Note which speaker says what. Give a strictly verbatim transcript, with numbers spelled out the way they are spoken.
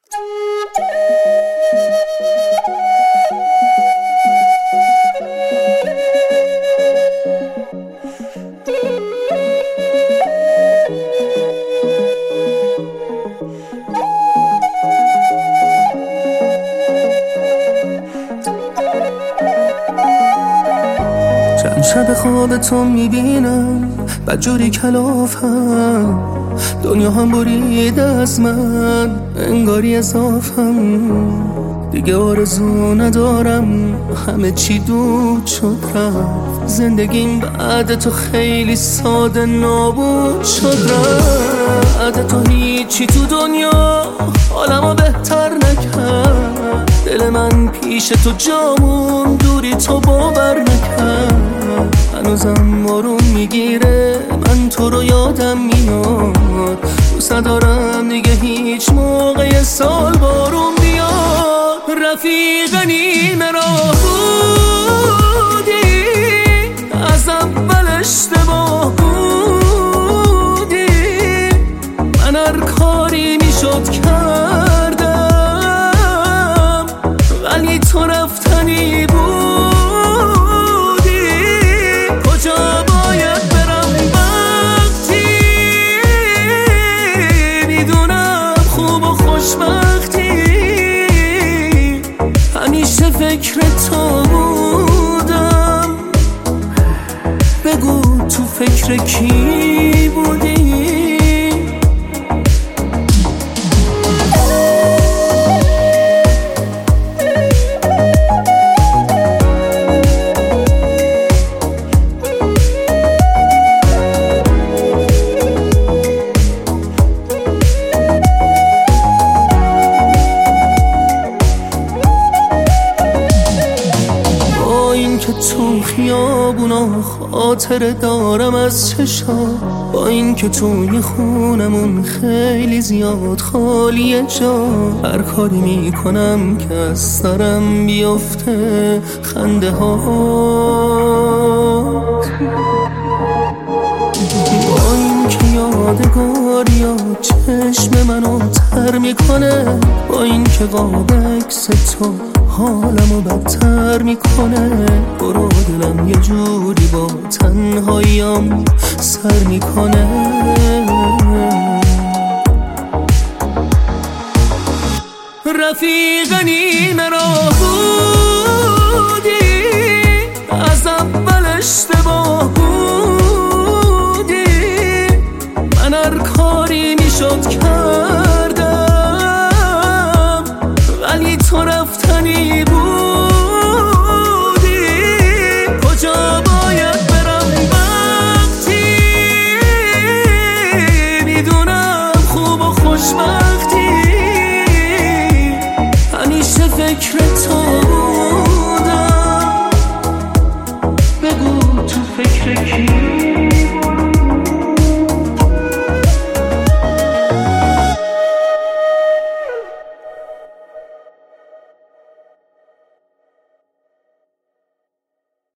Speaker 1: چند شب خواب تو میبینم بدجوری کلافم، دنیا هم برید از من انگاری اضافم. دیگه آرزو ندارم، همه چی دود شد رفت. زندگیم بعد تو خیلی ساده نابود شد رفت. بعد تو هیچی تو دنیا حالمو بهتر نکرد. دل من پیش تو جامون، دوری تو باور نکرد. هنوزم آروم میگیره، من تو رو یادم میاد. دوست ندارم دیگه هیچ موقع سال بارون بیاد. رفیق نیمه راه بودی، از اول اشتباه بودی. من هر کاری میشد کردم، ولی تو رفتنی بودی. کجا باید برم وقتی میدونم خوب و خوشبختی؟ همیشه فکر تو بودم، بگو تو فکر کی بودی؟ که تو خیابونا خاطره دارم از چشا، با این که توی خونمون خیلی زیاد خالیه جا. هر کاری میکنم که از سرم بیفته خنده ها، با این که یادگاریا چشم منو تر میکنه. با این که قاب عکس تو حالمو بدتر میکنه. برو دلم یه جوری با تنهاییم سر میکنه. رفیق نیمه راه بودی، از اول اشتباه بودی. من هر کاری میشد کردم، ولی تو رفتنی بودی. کجا باید برم وقتی میدونم خوب و خوشبختی؟ همیشه فکر تو